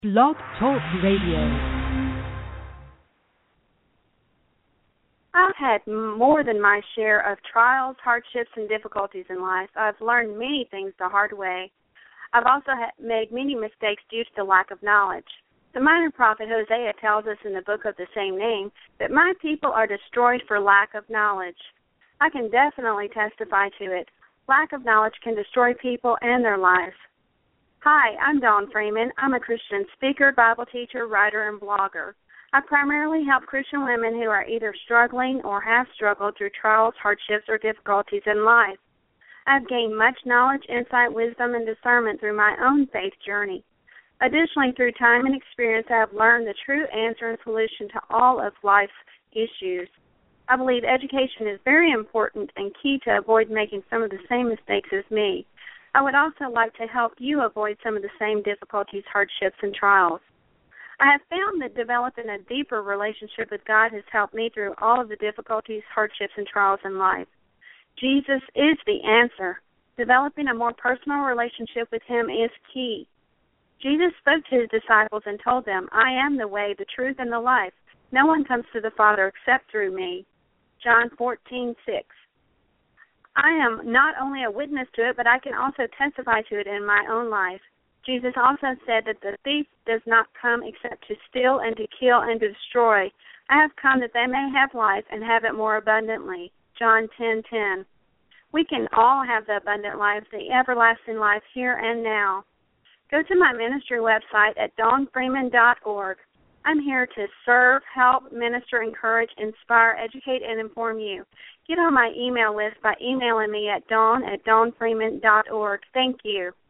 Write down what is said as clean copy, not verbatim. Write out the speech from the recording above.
Blog Talk Radio. I've had more than my share of trials, hardships, and difficulties in life. I've learned many things the hard way. I've also made many mistakes due to the lack of knowledge. The minor prophet Hosea tells us in the book of the same name that my people are destroyed for lack of knowledge. I can definitely testify to it. Lack of knowledge can destroy people and their lives. Hi, I'm Dawn Freeman. I'm a Christian speaker, Bible teacher, writer, and blogger. I primarily help Christian women who are either struggling or have struggled through trials, hardships, or difficulties in life. I've gained much knowledge, insight, wisdom, and discernment through my own faith journey. Additionally, through time and experience, I have learned the true answer and solution to all of life's issues. I believe education is very important and key to avoid making some of the same mistakes as me. I would also like to help you avoid some of the same difficulties, hardships, and trials. I have found that developing a deeper relationship with God has helped me through all of the difficulties, hardships, and trials in life. Jesus is the answer. Developing a more personal relationship with Him is key. Jesus spoke to His disciples and told them, I am the way, the truth, and the life. No one comes to the Father except through me. John 14:6. I am not only a witness to it, but I can also testify to it in my own life. Jesus also said that the thief does not come except to steal and to kill and to destroy. I have come that they may have life and have it more abundantly. John 10:10. We can all have the abundant life, the everlasting life here and now. Go to my ministry website at dawnfreeman.org. I'm here to serve, help, minister, encourage, inspire, educate, and inform you. Get on my email list by emailing me at dawn@dawnfreeman.org. Thank you.